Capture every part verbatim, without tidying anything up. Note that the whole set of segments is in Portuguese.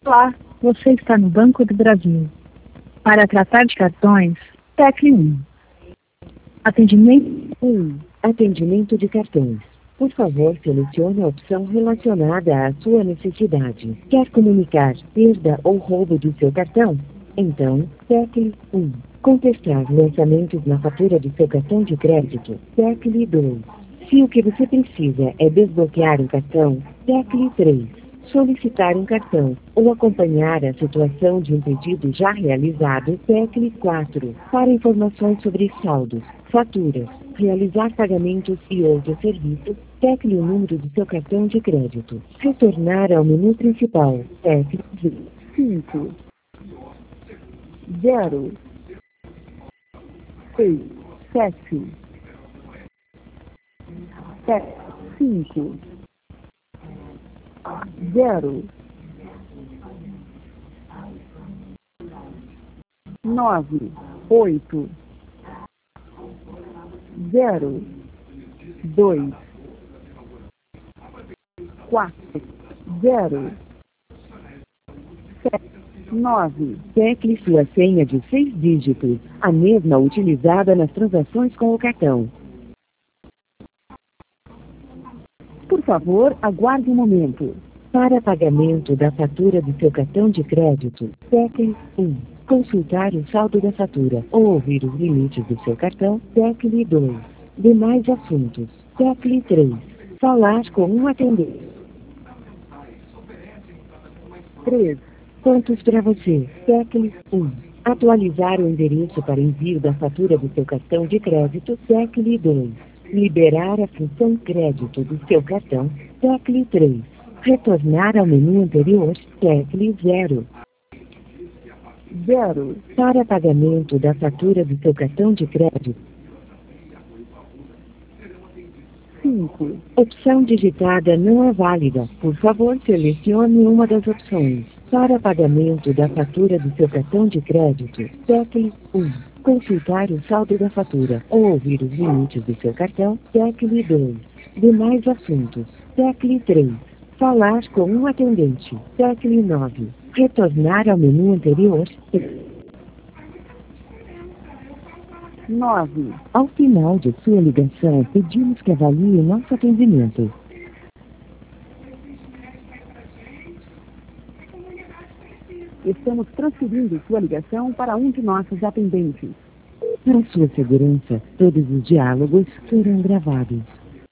Olá, você está no Banco do Brasil. Para tratar de cartões, tecle um. Atendimento um. Atendimento de cartões. Por favor, selecione a opção relacionada à sua necessidade. Quer comunicar perda ou roubo do seu cartão? Então, tecle um. Contestar lançamentos na fatura do seu cartão de crédito? Tecle dois. Se o que você precisa é desbloquear um cartão, tecle três. Solicitar um cartão ou acompanhar a situação de um pedido já realizado, tecle quatro. Para informações sobre saldos, faturas, realizar pagamentos e outros serviços, tecle o número do seu cartão de crédito. Retornar ao menu principal, tecle cinco. zero. seis. sete. sete. cinco. Zero. Nove. Oito. Zero. Dois. Quatro. Zero. Sete. Nove. Tecle sua senha de seis dígitos, a mesma utilizada nas transações com o cartão. Por favor, aguarde um momento. Para pagamento da fatura do seu cartão de crédito, tecle um. Consultar o saldo da fatura ou ouvir os limites do seu cartão, tecle dois. Demais assuntos, tecle três. Falar com um atendente. três. Pontos para você, tecle um. Atualizar o endereço para envio da fatura do seu cartão de crédito, tecle dois. Liberar a função crédito do seu cartão, tecle três. Retornar ao menu anterior, tecle zero. zero. Para pagamento da fatura do seu cartão de crédito. cinco. Opção digitada não é válida. Por favor, selecione uma das opções. Para pagamento da fatura do seu cartão de crédito, tecle um. Consultar o saldo da fatura ou ouvir os limites do seu cartão, tecle dois. Demais assuntos, tecle três. Falar com um atendente, tecle nove. Retornar ao menu anterior, nove. Ao final de sua ligação, pedimos que avalie o nosso atendimento. Estamos transferindo sua ligação para um de nossos atendentes. Para sua segurança, todos os diálogos serão gravados.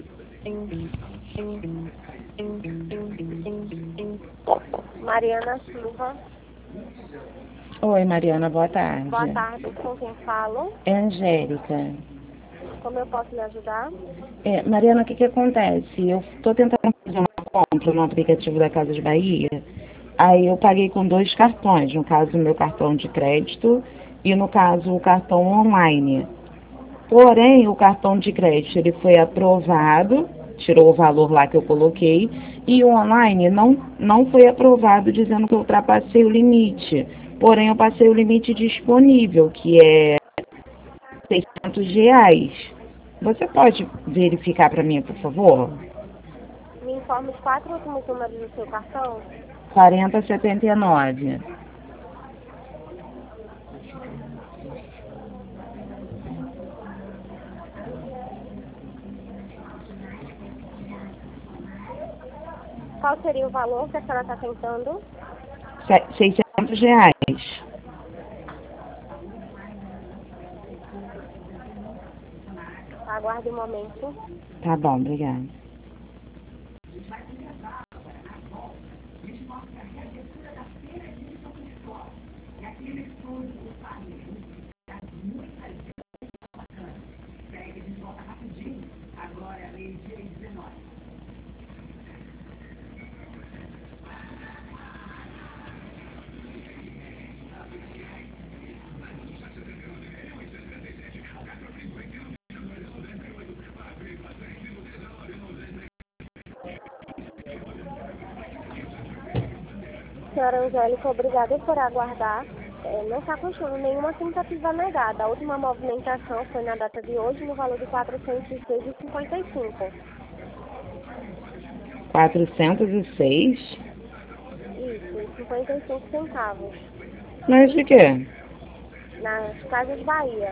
Mariana Silva. Oi, Mariana, boa tarde. Boa tarde, com quem falo? É Angélica. Como eu posso lhe ajudar? É, Mariana, o que que acontece? Eu estou tentando fazer uma compra no aplicativo da Casa de Bahia, aí eu paguei com dois cartões, no caso o meu cartão de crédito e no caso o cartão online. Porém, o cartão de crédito ele foi aprovado, tirou o valor lá que eu coloquei, e o online não, não foi aprovado, dizendo que eu ultrapassei o limite. Porém, eu passei o limite disponível, que é seiscentos reais. Você pode verificar para mim, por favor? Me informe os quatro últimos números do seu cartão. quarenta setenta e nove. Qual seria o valor que a senhora está tentando? seiscentos reais. Aguarde um momento. Tá bom, obrigada. Senhora Angélica, obrigada por aguardar. É, não está constando nenhuma tentativa negada. A última movimentação foi na data de hoje, no valor de quatrocentos e seis reais e cinquenta e cinco. quatrocentos e seis? Isso. cinquenta e cinco centavos. Mas de quê? Nas Casas Bahia.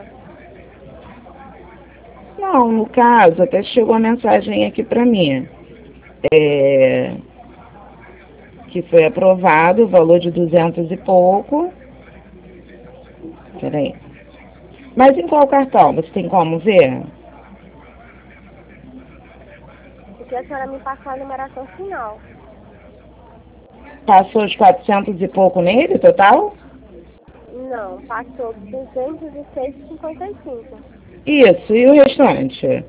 Não, no caso, até chegou a mensagem aqui para mim. É, que foi aprovado o valor de duzentos e pouco. Peraí. Mas em qual cartão? Você tem como ver? Porque a senhora me passou a numeração final. Passou os quatrocentos e pouco nele, total? Não, passou duzentos e seis e cinquenta e cinco. Isso, e o restante?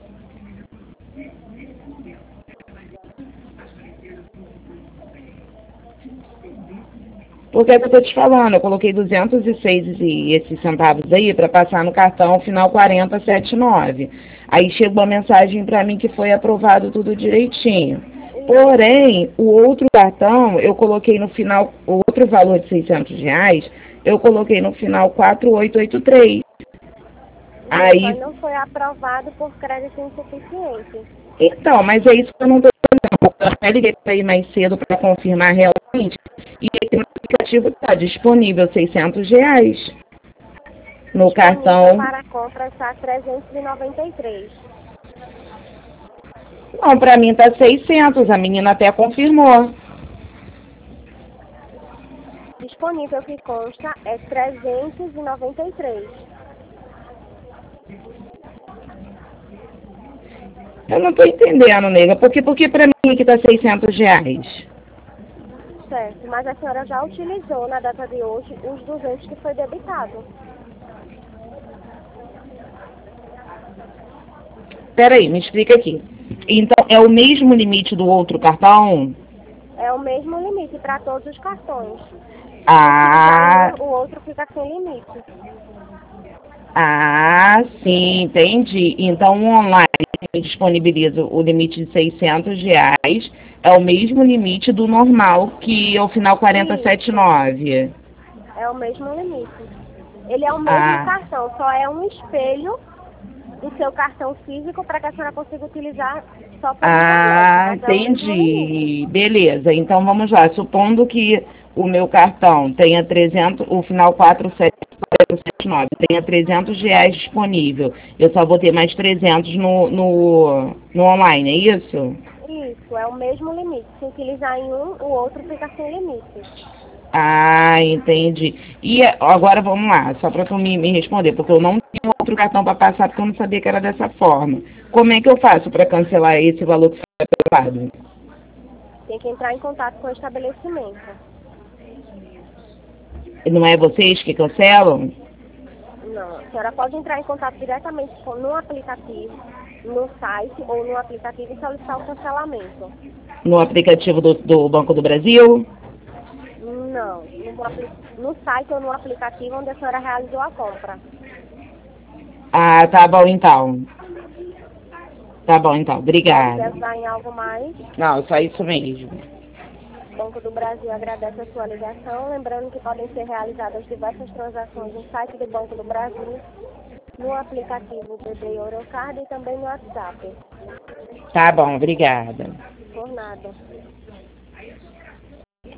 Porque é que eu tô te falando, eu coloquei duzentos e seis e esses centavos aí para passar no cartão final quarenta setenta e nove. Aí chegou a mensagem para mim que foi aprovado tudo direitinho. Porém, o outro cartão, eu coloquei no final, o outro valor de seiscentos reais, eu coloquei no final quatro oito oito três. Aí, Mas não foi aprovado por crédito insuficiente. então, mas é isso que eu não estou entendendo. Eu até liguei para ir mais cedo para confirmar realmente. E aqui no aplicativo está disponível seiscentos reais. No cartão. Para compra está trezentos e noventa e três. Não, para mim tá seiscentos. A menina até confirmou. Disponível que consta é trezentos e noventa e três. Eu não estou entendendo, nega. Por que, porque para mim aqui tá seiscentos reais? Certo, mas a senhora já utilizou na data de hoje os duzentos que foi debitado. Peraí, me explica aqui. Então, é o mesmo limite do outro cartão? É o mesmo limite para todos os cartões. Ah, o outro fica sem limite. ah, sim, entendi. Então, o online disponibiliza o limite de seiscentos reais, é o mesmo limite do normal, que é o final quarenta setenta e nove. É o mesmo limite. Ele é o mesmo Ah. cartão, só é um espelho do seu cartão físico para que a senhora consiga utilizar só por Ah, internet. É entendi. Beleza. Então vamos lá. Supondo que o meu cartão tenha trezentos, o final quatro sete sete nove, tenha trezentos reais disponível. Eu só vou ter mais trezentos no, no, no online, é isso? Isso, é o mesmo limite. Se utilizar em um, o outro fica sem limite. Ah, entendi. E agora vamos lá, só para tu me, me responder, porque eu não tenho outro cartão para passar, porque eu não sabia que era dessa forma. Como é que eu faço para cancelar esse valor que foi aprovado? Tem que entrar em contato com o estabelecimento. Não é vocês que cancelam? Não, a senhora pode entrar em contato diretamente com, no aplicativo, no site ou no aplicativo e solicitar o cancelamento. No aplicativo do, do Banco do Brasil? Não, no, no site ou no aplicativo onde a senhora realizou a compra. Ah, tá bom então. Tá bom então, obrigada. Quer ajudar em algo mais? Não, só isso mesmo. O Banco do Brasil agradece a sua ligação, lembrando que podem ser realizadas diversas transações no site do Banco do Brasil, no aplicativo B B Eurocard e também no WhatsApp. Tá bom, obrigada. Por nada.